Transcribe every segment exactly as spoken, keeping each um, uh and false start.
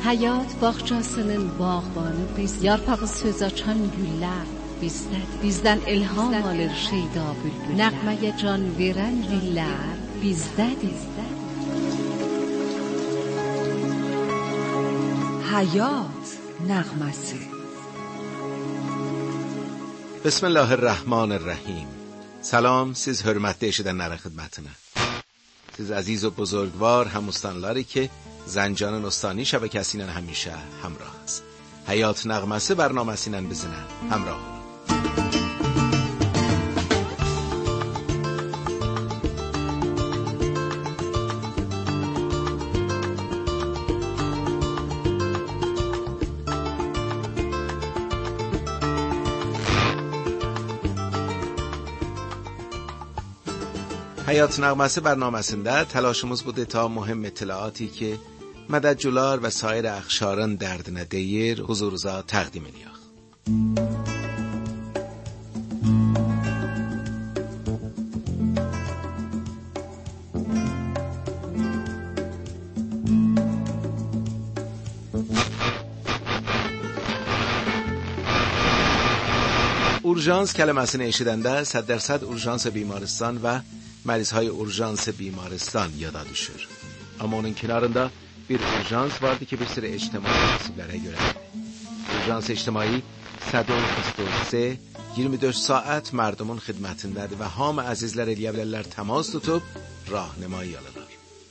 Hayat bahçesinin bağbanı biz, yarpağı söz açan güller bizdedir. Bizden ilham alır şeyda bülbüller, nəğməyə can veren diller bizdedir. Hayat نغمسی. بسم الله الرحمن الرحیم. سلام siz hörmətli eşidənlərə xidmətinə. Siz aziz و بزرگوار هموستانları که زنجان استانی şəbəkəsi ilə həmişə həmrahız. Hayat nəğməsi bərnaməsi ilə bizimlə həmrah olun. حیات نغمسی برنامه‌سinde تلاشımız بوده تا مهم اطلاعاتی که مددجولار و سایر اخشاران derdine değir huzurunuza təqdim ediyor. اورژانس کلمəsini eşidəndə صد درصد اورژانس بیمارستان و مریض های اورژانس بیمارستان yada düşür. Ama onun kenarında bir اورژانس vardı ki bir sürü اجتماعی مسئولere göre. اورژانس اجتماعی صد و بیست و سه yirmi dörd saat merdumun xidmətindədir və hamı əzizlər eləyə bilərlər təmas tutub rahnəmایی alırlar.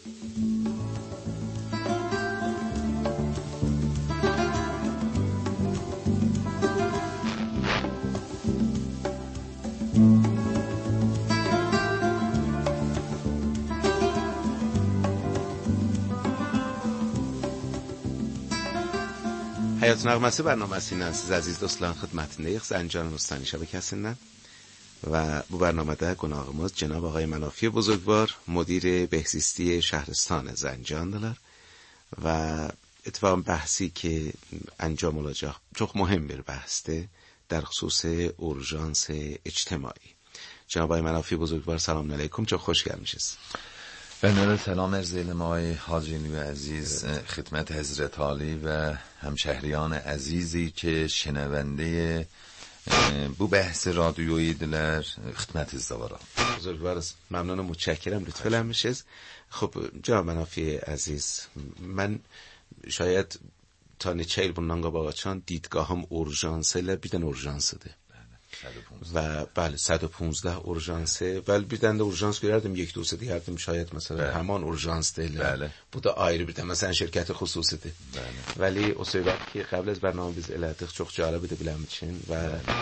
Hayat nəğməsi bərnaməsindən siz əziz dostların xidmətindəyik. Zəncan Ustani şəbəkəsindən və bu bərnamədə qonağımız Cənab آقای منافی بزرگوار مدیر بهزیستی شهرستان زنجاندırlar و اتفاقا بحثی که انجام olacak çok مهم bir بحثه در خصوص اورژانس اجتماعی. جناب آقای منافی بزرگوار سلام علیکم، çok خوش gelmişiz. بنده سلام عرض ایلم آقای حاجی نیو عزیز خدمت حضرت عالی و همشهریان عزیزی که شنونده bu بحث رادیویی دلر خدمت ازدوارا بزرگوار است. ممنون و متشکرم لطف فرمایید. خب جناب منافی عزیز، من شاید تا نچیل bundan qabağa دیدگاهم اورژانسه ل بیدن اورژانسده و بله صد و پانزده اورژانسه ولی بیدن اورژانس gördüm یک دوسته دیگردم شاید مثلا بله. همان اورژانس دیل بله. bu da ayrı bir مثلا şirket خصوصیده بله. ولی o söhbət ki قبل از برنامه biz elədik çox cəlib idi biləm üçün və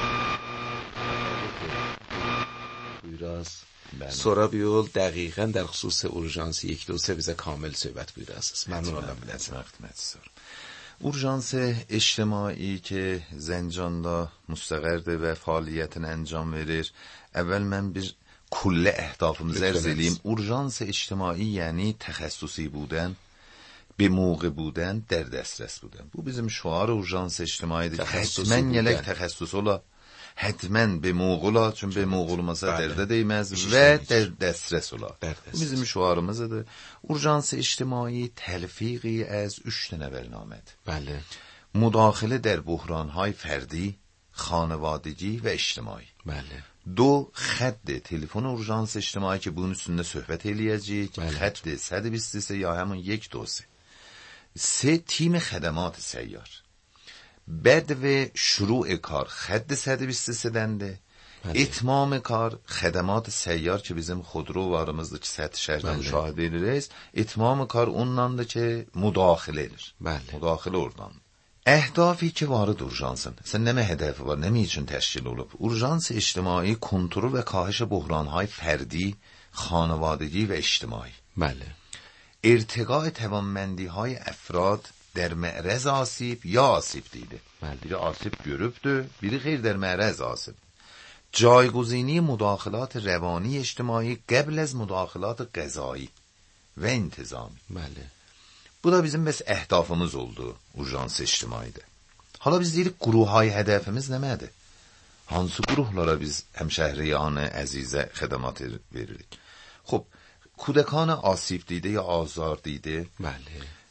buyuruz sonra bir yol دقیقاً در خصوص اورژانس یک دوسته bize کامل söhbət buyurasınız. ممنون oldum biləcəm. اورژانس اجتماعی که زنجاندا مستقرده و فعالیتini انجام verir. اول من bir کل اهدافımızı arz edeyim. اورژانس اجتماعی یعنی تخصصی بودن، به موقع بودن، در دسترس بودن. Bu bizim şuar اورژانس اجتماعیdir. حتما یلک تخصص ola. حتما به موقع ola. چون به موقع olmasa dərdə değməz və در دسترس ola. Bu bizim şuarımızdır. اورژانس اجتماعی تلفیقی از üç tane برنامه‌د. بله. مداخله در بحران‌های فردی، خانوادگی و اجتماعی. بله. دو خط تلفن اورژانس اجتماعی که bunun üstünde söhbət eləyəcəyik. خط صد و بیست و سه یا همون یک دو سه. سه تیم خدمات سیار. بدو شروع کار خط صد و بیست و سه دنده. اتمام کار خدمات سیار که bizim خودرو varımızdır ki سطح şəhərdə müşahidə edirik. اتمام کار ondandır ki müdaxiledir. بله. müdaxilə oradan. اهدافی که وارد اورژانسن. اصلا نمی هدف var. نمی için təşkil olub. اورژانس اجتماعی کنترل و کاهش بحران‌های فردی، خانوادگی و اجتماعی. بله. ارتقاء توانمندی‌های افراد در معرض آسیب یا آسیب دیده. بله. biri آسیب görübdür, biri غیر در معرض آسیب. جایگزینی مداخلات روانی اجتماعی قبل از مداخلات قضایی و انتظامی. بله. Bu da bizim bəs əhdafımız oldu اورژانس اجتماعیdə. Hala biz deyirik qruhhay hədəfimiz nəmədir? Hansı qruhlara biz həmşəhriyan əzizə xidmət veririk? خب کودکان آسیب دیده یا آزار دیده بله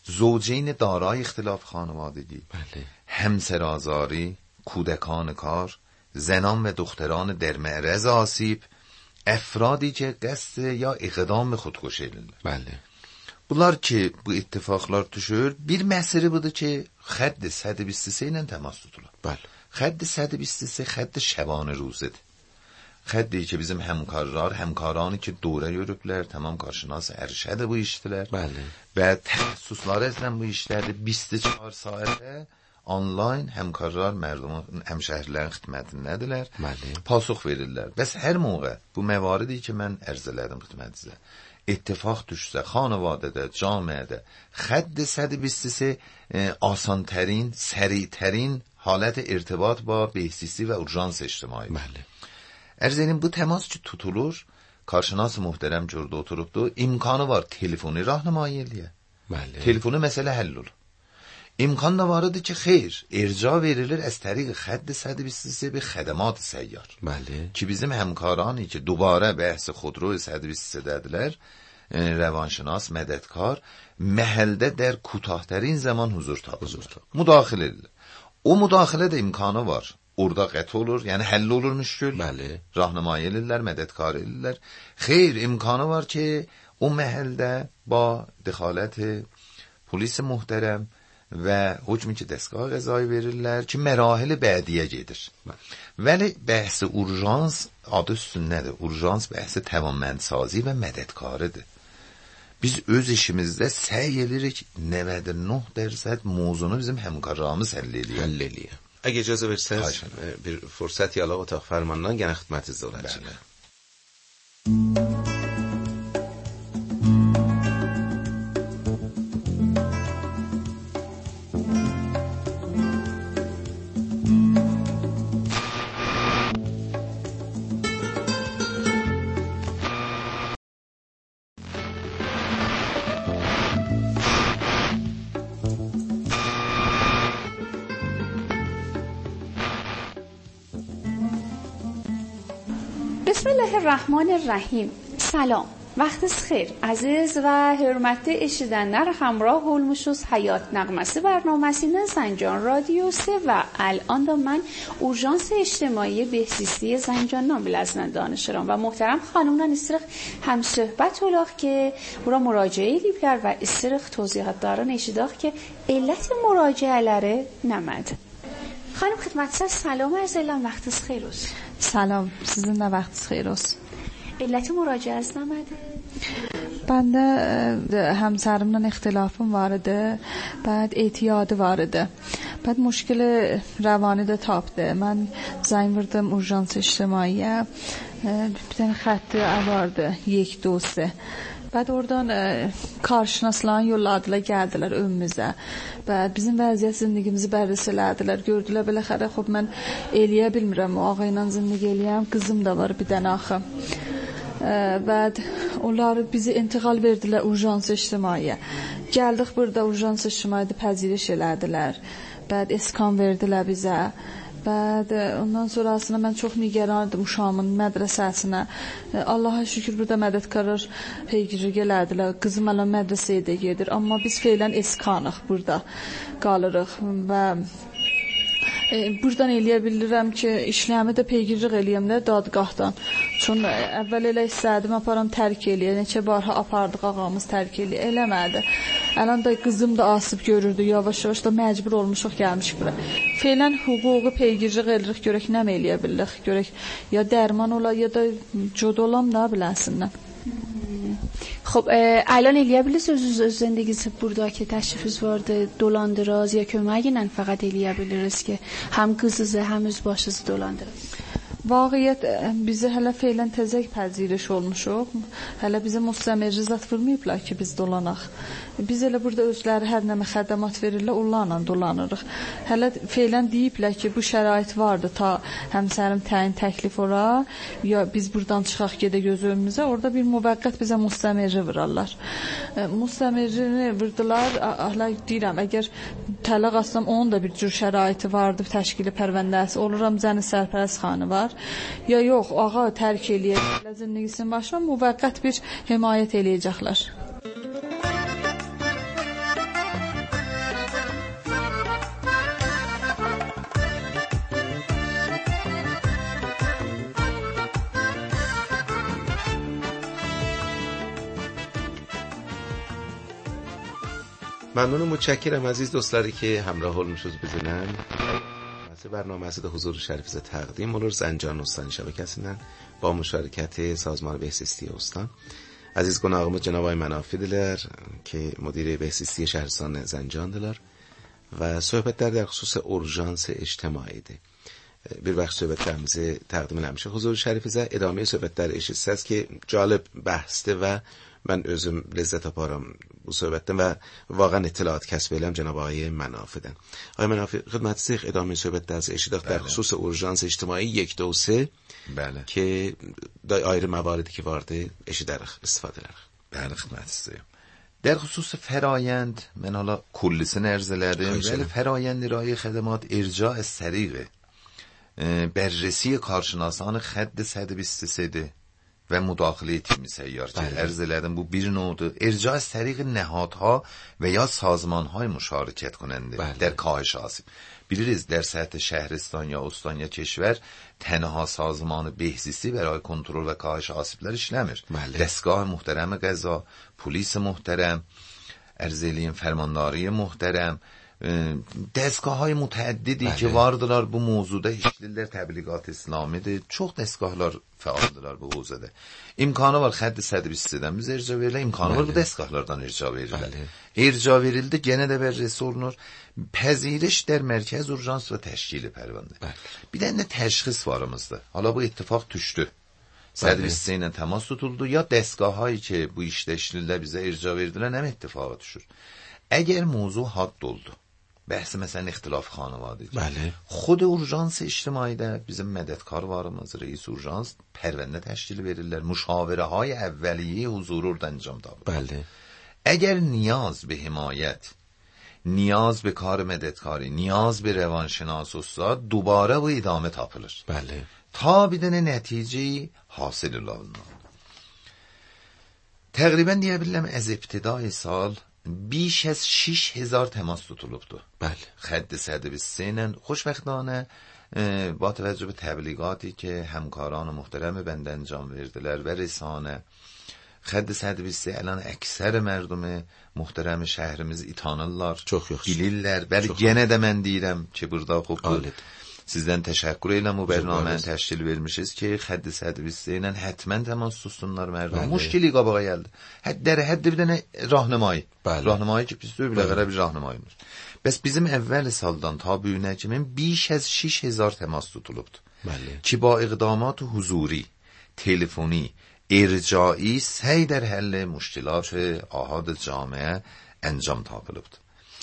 زوجین دارای اختلاف خانوادگی، بله. همسرآزاری، کودکان کار، زنان و دختران در معرض آسیب، افرادی که قصد یا اقدام خودکشی edilir. بله. Bunlar ki bu ittifaklar düşür, bir mesele budur ki xədd صد و بیست و سه ilə təmas tutulur. بله. خد صد و بیست و سه خد شبانه روزد. خدی که bizim همکارlar, همکارانی که دوره yürüblər, tamam karşınas ərşədə bu işdilər. Bəli. Və təxəssüsləri əslən bu işlərdə بیست و چهار saatdə onlayn həmkarlar mərdumun həmşəhrilərin xidmətindədirlər. Bəli. Pasux verirlər. Bəs hər موقع bu məvaridi ki mən ərz elədim xidmətinizə. اتفاق düşsə xanavadədə, camiədə خد صد و بیست و سه آسانترین، سریعترین حالت ارتباط با بهزیستی و urjans اجتماعی. بله. Ərz edim bu təmas ki tutulur, karşınas muhterem ki orada oturubdu, imkanı var telefoni rahnamایی eləyə. بله. Telefonu məsələ həll olur. İmkan da var idi ki xeyr, irca verilir از طریق خد صد و بیست و سه به خدمات سیار. بله. ki bizim həmkarani ki دوباره بحث خودرو صد و بیست و سه dədilər, روانشناس مددکار محلdə در کوتاهترین zaman huzur tapılır. Müdaxilə edilir. O müdaxilə də imkanı var. Orada qət olur, yəni həll olur müşkül. Bəli. Rahnamایی edirlər, mədədkar edirlər. Xeyr, imkanı var ki o məhəldə با دخالت polis muhterem və hükmü ki dəstgah qəzایی verirlər ki mərahilə bədiyyə gedir. Vəli bəhsi urjans adı üstündədir. Urjans bəhsi təvamməndsazi və mədədkarıdır. Biz öz işimizdə səy edirik نود و نه درصد موضوعunu bizim həmkarlarımız həll edir. həll edir. اگه اجازه برسید bir فرصتی علاقه اتاق فرماندهان گنه خدمت زورت شده. بسم الله الرحمن الرحیم. سلام، وقتس خیر. عزیز و حرمتی اشیدنler همراه olmuşuz Hayat Nağması برنامه‌سیnden زنجان رادیو سه و الان da من اورژانس اجتماعی بهزیستی زنجان نامل از دانشجویان و محترم خانومdan istirik هم صحبت olaq که bura müraciə ediblər və istirik توضیحاتlarını eşidək ki علت müraciələri nəmədir. خانم خدمتسر سلام عرض edirəm, vaxtınız xeyir olsun. سلام، sizin de vaxtınız xeyir olsun. علت müraciəniz nədir? Ben de همسرımla ixtilafım var idi. Bəd etiyadı var idi. Bəd müşkili rəvani də tapdı. Mən zəng vurdım urjans ictimaiyə. Bir tane xətti vardı, یک دو سه. بعد oradan e, karşınaslan yolladılar, gəldilər önümüzə. Bəd bizim vəziyyət zindgimizi bərrəs elədilər. Gördülər belə xərə, xub mən eləyə bilmirəm. O ağa ilə zindgi eləyəm. Qızım da var bir dənə axı. Bəd onlar bizi intiqal verdilər urjans ictimaiyə. Gəldik burada urjans ictimaidə pəziriş elədilər. Bəd iskan verdilər bizə. Bəd ondan sonrasına mən çox nigarandım uşağımın mədrəsəsinə. Allaha şükür burada mədədkarlar peygiri gələdilər. Qızım hələ mədrəsəyə gedir. Amma biz feylən iskanıq burada qalırıq və e, buradan eləyə bilirəm ki, işləmi də peygirlik eləyəm də dadqahdan. Çün əvvəl elə istədim aparam tərk eləyə. Neçə barha apardıq ağamız tərk eləyə. Eləmədi. Əlan da qızım da asıb görürdü. Yavaş-yavaş da məcbur olmuşuq gəlmişik bura. Feylən hüququ peygirlik eləyirik, görək nə eləyə bilirik. Görək ya dərman ola ya da cod olam da biləsinlər. خب الان الیه بلیس از زندگی burada که تشریفیز وارد dolandıraz ya köməginən faqat eliyə biliriz ki, həm qızızı, həm öz başızı dolandıraz. Vaqiət bizi hələ feylən təzək pəziriş olmuşuq. Hələ bizə müstəmir zat vurmayıblar ki, biz dolanaq. Biz elə burada özləri hər nəmə xədəmat verirlər, onlarla dolanırıq. Hələ feylən deyiblər ki, bu şərait vardı ta həmsərim təyin təklif ora, ya biz buradan çıxaq gedə gözümüzə, orada bir müvəqqət bizə müstəmiri vurarlar. Müstəmirini vurdular, hələ deyirəm, əgər tələq aslam, onun da bir cür şəraiti vardı, təşkili pərvəndəsi, oluram zəni sərpərəst xanı var. Ya yox, ağa tərk eləyəcəklər zindgisinin başına, müvəqqət bir himayət eləyəcəklər. ممنون و متشکرم عزیز دوستانی که همراه هولموشوز بزنن. مثل برنامه از حضور شریفزاده تقدیم مولور زنجان استانی شبکه هستن با مشارکت سازمان بهزیستی استان. عزیز گناهمو جناب آقای منافی دلر که مدیر بهزیستی شهرستان زنجان دلر و صحبت در در خصوص اورژانس اجتماعی ده. bir وقت صحبت رمزه تقدیم نمیشه حضور شریفزاده ادامه صحبت در اشیسته است که جالب بحثته و من özüm لذت آپارم bu صحبتم و واقعا اطلاعات کسب علم جناب آقای منافی دن. آقای منافی خدمت سیخ ادامه صحبت در اشیده در خصوص اورژانس اجتماعی یک دو سه بله که در آیر مواردی که وارد اشیده در استفاده در بله خدمت سیخ در خصوص فرایند من حالا کلیسه ارزلردم ولی فرایند رای خدمات ارجاع سریعه بررسی کارشناسان خط صد و بیست و سه و مداخله تیم سیار که عرض لدم بو bir نود ارجاع از طریق نهادها و یا سازمانهای مشارکت کننده بله. در کاهش آسیب bilirsiniz در سطح شهرستان یا استان یا کشور تنها سازمان بهزیستی برای کنترل و کاهش آسیبler işlemir بله. دستگاه محترم قضا پلیس محترم ارزیلین فرمانداری محترم دستگاه های متعددی بله. که واردlar bu mevzuda işlirler təbliğat İslamidir. Çox dəstgahlar fəaldırlar bu huzada. İmkanı var xətt صد و بیست و سه-dən biz irca verirlər, imkanı var bu dəstgahlardan irca verirlər. İrca verildi, gene de bərrəsi olunur. Pəziriş der mərkəz urjans və təşkili pərvandı. Bir dənə də təşxis varımızda. Hala bu ittifaq düşdü. صد و بیست و سه ilə təmas tutuldu ya dəstgahایی که bu işdə işlirlər bizə irca verdilər, nə ittifaqa düşür. Əgər mövzu hadd oldu. بحث مثلا اختلاف خانواده بله. خود اورژانس اجتماعی ده bizim مددکار varımız رئیس اورژانس پرونده تشکیل verirler مشاوره های اولیه حضور orada انجام داد بله. اگر نیاز به حمایت نیاز به کار مددکاری نیاز به روانشناس استاد دوباره و ادامه tapılır بله. تا بدون نتیجه حاصل olunur تقریبا diyebilirim از ابتدای سال بیش از شش هزار تماس tutulubdu. بله. خط صد و بیست و سه خوشبختانه با توجه به تبلیغاتی که همکاران محترم بنده انجام verdiler و رسانه خط صد و بیست و سه الان اکثر مردم محترم şehrimiz itanırlar. Çok yaxşı. Bilirlər. Bəli yenə də mən deyirəm ki, burada xub sizdən təşəkkür edirəm bu برنامه təşkil vermişiz ki, xətt صد و بیست و سه ilə həttəmən təmas tutsunlar mərdum. Müşkili qabağa gəldi. Hətta در حد bir dənə راهنمایی. راهنمایی ki, biz biləğərə bir راهنمایımız. Bəs bizim əvvəl saldan ta bu günə kimi بیش از شش هزار təmas tutulubdu. بله. ki با اقدامات حضوری، تلفنی، ارجاعی سعی در حل مشکلات آحاد جامعه انجام tapılıbdı.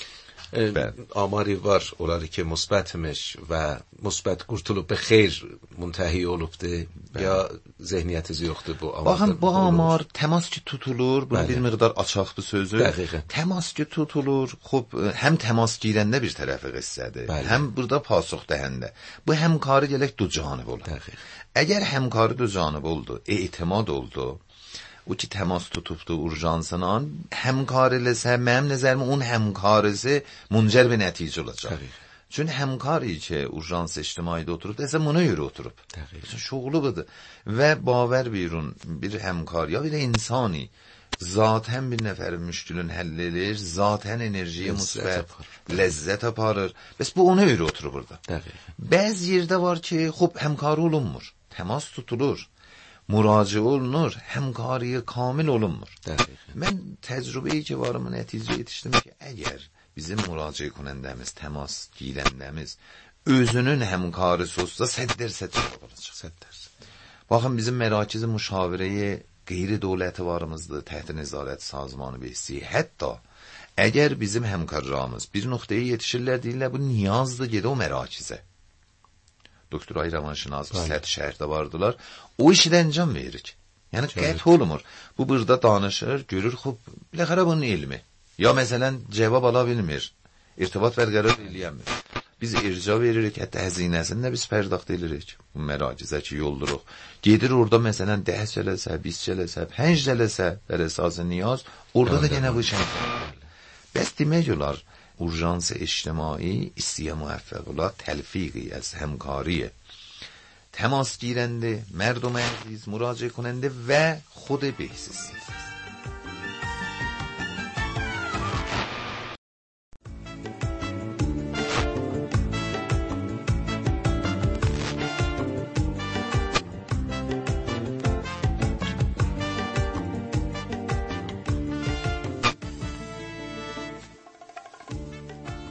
آماری var onları ki مثبتmiş ve مثبت kurtulup به خیر منتهی olubdu ya zihniyetiz yoktu bu amarda. Baxın bu amar təmas ki tutulur, bunu bir miqdar açaqdı sözü. Dəqiqən. Təmas ki tutulur, xub həm təmas girəndə bir tərəfi qıssədir, həm burada pasıq dəhəndə. Bu həmkarı gələk du canib olur. Dəqiq. Əgər həmkarı du canib oldu, etimad oldu, o ki təmas tutubdu urjansına, həmkar eləsə, mənim nəzərimə onun həmkarısı müncər bir nəticə olacaq. Dəqiq. Çünki həmkari ki urjans ictimaidə oturub, desə buna görə oturub. Dəqiq. Şoğlu budur. Və bavər birun bir həmkar ya bir insani zaten bir nəfərin müşkülün həll edir, zaten enerjiyə müsbət, ləzzət aparır. Bəs bu ona görə oturub burada. Dəqiq. Bəzi yerdə var ki, xub həmkarı olunmur, təmas tutulur. مراجعه olunur, həmkariyə kamil olunmur. Dəqiq. Mən təcrübəyi ki varım nəticə yetişdim ki, əgər bizim müraciə کنندəmiz, təmas girəndəmiz özünün həmkarısı olsa صد درصد olacaq. صد درصد. Baxın bizim mərakiz müşavirəyə qeyri-dövləti varımızdır, təhت nəzarət sazmanı bəhsi. Hətta əgər bizim həmkarlarımız bir nöqtəyə yetişirlər deyirlər, bu niyazdır gedə o mərakizə. Doktorayı romanşinas sət şəhərdə vardılar. O işi də əncam veririk. Yəni qət olmur. Bu burada danışır, görür, xub, biləxərə bunun ilmi. Ya məsələn cavab ala bilmir. İrtibat bərqərar eləyəmir. Biz irca veririk, hətta həzinəsini də biz pərdakt edirik. Bu mərakizə ki yolduruq. Gedir orada məsələn dəh cələsə, بیست cələsə, پنج cələsə در اساس نیاز orada da yenə bu şey. Bəs demək olar urjans اجتماعی istiyə موفق ola تلفیقی از همکاری تماس گیرنده، مردم عزیز، مراجعه کننده و خود بهزیستی.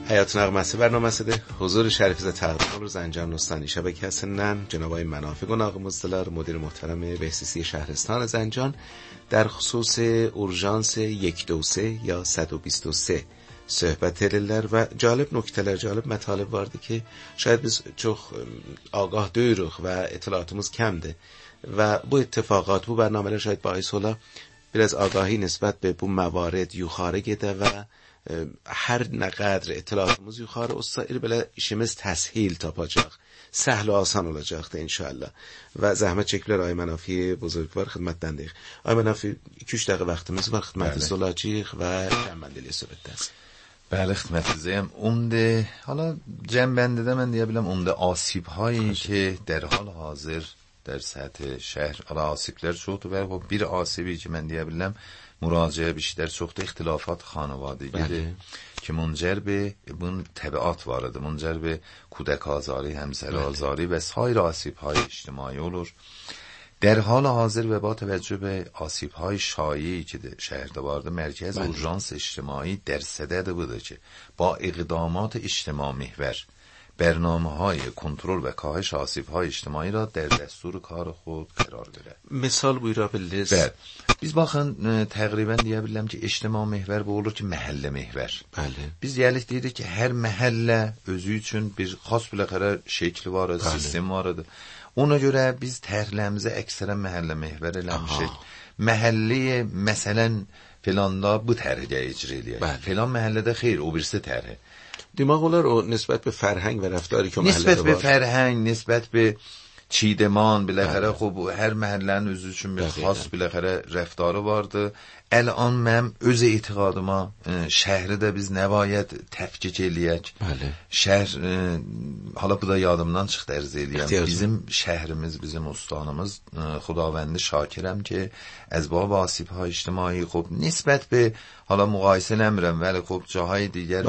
حیات نغمسی برنامه ده حضور شریف ز تقدیم رو زنجان نستانی شبکه هستن جناب آقای منافع گناق مزدلار مدیر محترم بهسیسی شهرستان زنجان در خصوص اورژانس یک دو سه یا صد و بیست و سه صحبت لر و جالب نکته‌لر جالب مطالب وارده که شاید biz çok آگاه duyuruq و اطلاعاتımız کمده و bu اتفاقات bu برنامه شاید باعث ola biraz آگاهی نسبت به bu موارد yuxarı gedə və hər nə qədər اطلاعاتımız yuxarı olsa belə işimiz təshil tapacaq. سهل و آسان olacaqdır inşallah. و zəhmət çəkiblər Ay Mənafi buzurgvar xidmətdəndik. Ay Mənafi iki üç dəqiqə vaxtımız var xidmətiniz olacaq və kəmməndəliyə söhbətdəsiz. بله خدمت زیم عمده حالا جنبنده ده من دیگه بلم عمده آسیب هایی که در حال حاضر در سطح شهر حالا آسیبler çoğdu و خب bir آسیبی که من دیگه بلم مراجعه بیشتر çoğdu اختلافات خانوادگی که منجر به بون تبعات وارد منجر به کودک آزاری همسر آزاری و سایر آسیب های اجتماعی olur. در حال حاضر و با توجه به آسیب‌های شایعی که شهرده وارده مرکز اورژانس اجتماعی در صدد بوده که با اقدامات اجتماع محور برنامه‌های کنترل و کاهش آسیب‌های اجتماعی را در دستور کار خود قرار بده. مثال buyura biliriz. Evet. Biz bakın təqribən deyə bilərəm ki, ictimai məhvər bu olur ki, məhəllə məhvər. Bəli. Biz deyirik deyirik ki, hər məhəllə özü üçün bir xas biləxərə şəkli var, sistem var idi. Ona görə biz tərhlərimizə əksərən məhəllə məhvər eləmişik. Məhəlləyə məsələn filanda bu tərhə icra eləyək. Filan məhəllədə xeyr, o birisi tərhə. Demək olar o nisbət به فرهنگ و رفتاری که نسبت به فرهنگ نسبت به چیدمان بالاخره خب هر محلن özü üçün bir xas بالاخره رفتارı vardı. الان من öz etiqadıma şəhri də biz nə bayət təfkik eləyək. Bəli. Şəhər hala bu da yadımdan çıxdı ərz eləyəm. Bizim şəhrimiz, bizim ustanımız خداوند şakirəm ki اسباب آسیب‌های اجتماعی خب نسبت به حالا مقایسه نمیرم ولی خب جاهای دیگر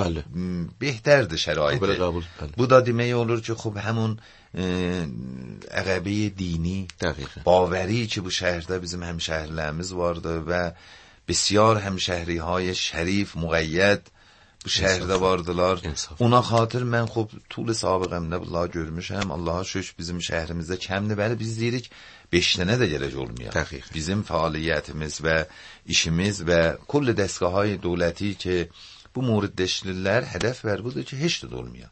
بهترdir شرایط. Bu da demək olur ki خب همون عقبه دینی باوری که bu şəhərdə bizim həmşəhrilərimiz vardı və بسیار همشهری های شریف مقید bu şəhərdə vardılar. Ona xatir mən xop طول سابقəmdə bunları görmüşəm. Allaha şükür bizim şəhrimizdə kəmdir. Bəli biz deyirik beş dənə də gələcək olmuyor. Bizim fəaliyyətimiz və işimiz və kull dəstgahهای dövləti ki bu موردداشتلilər hədəf ver budur ki heç də olmuyor.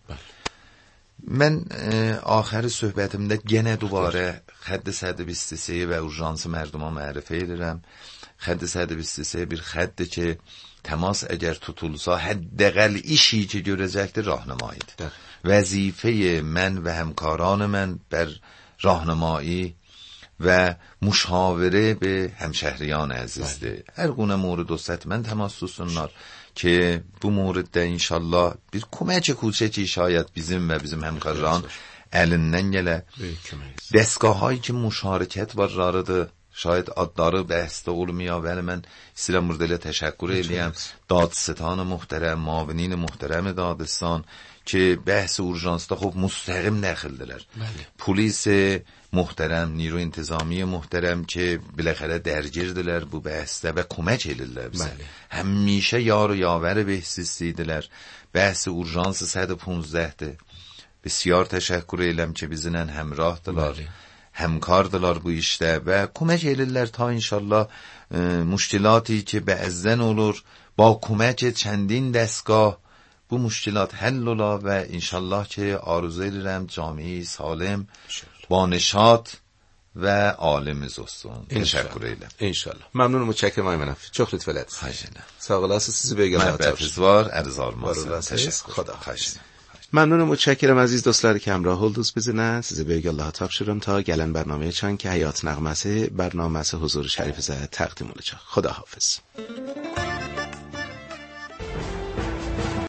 Mən آخر söhbətimdə yenə دوباره خط صد و بیست و سه və urjansı mərduma mərifə edirəm. خط صد و بیست و سه bir xətdir ki تماس اگر tutulsa حداقل işi که görəcəkdir راهنماییdir. وظیفه من و همکاران من بر راهنمایی و مشاوره به همشهریان عزیزdir. Hər gونه مورد olsa mən təmas tutsunlar ki bu موردdə inşallah bir kömək کوچکی şayət bizim və bizim həmkarların əlindən gələ. Dəstgahایی ki müşarikət varlarıdır. شاید adları bəhsdə olmuyor ولی من istəyirəm burada ilə təşəkkür eləyəm دادستان محترم معاونین محترم دادستان که بحث اورژانسda خب مستقیم داخلدilər. پلیس محترم نیرو انتظامی محترم که بالاخره درگیردilər bu بحثdə və kömək edirlər bizə. همیشه یار و یاور بهسیستیدilər. بحث اورژانس صد و پانزده بسیار təşəkkür eləm ki bizimlə həmrahdılar. همکاردلار bu işdə və kömək edirlər ta inşallah مشکلاتی که بعضن olur با کمک چندین دستگاه bu مشکلات حل ola və inşallah ki arzu edirəm camiyi salim با نشاط və alimiz olsun. Təşəkkür edirəm. İnşallah. Məmnunum mütşəkkirəm Ay Mənafi. Çox lütf elədiniz. Xahiş edirəm. Sağ olasınız. Sizi böyük Məhəbbətiniz var. Ərzarmaz. Təşəkkür. Xuda. Xahiş edirəm. ممنونم متشکرم عزیز دوستlar که همراه oldunuz bizimle. Size büyük Allah tapşırırım ta gelen برنامه چند که حیات نغمسی برنامه حضور شریف زاده تقدیم olacak. خدا حافظ.